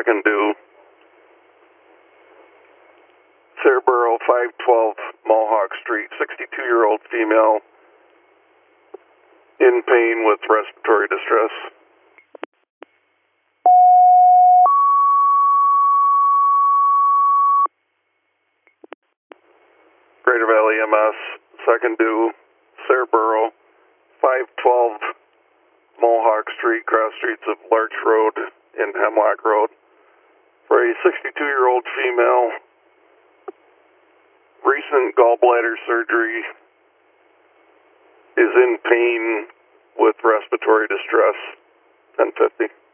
second due. Cerebro 512 Mohawk Street, 62-year-old female, in pain with respiratory distress. Greater Valley MS, second due, Cerebro 512 Mohawk Street, cross streets of Larch Road and Hemlock Road, for a 62-year-old female, recent gallbladder surgery, is in pain with respiratory distress, 1050.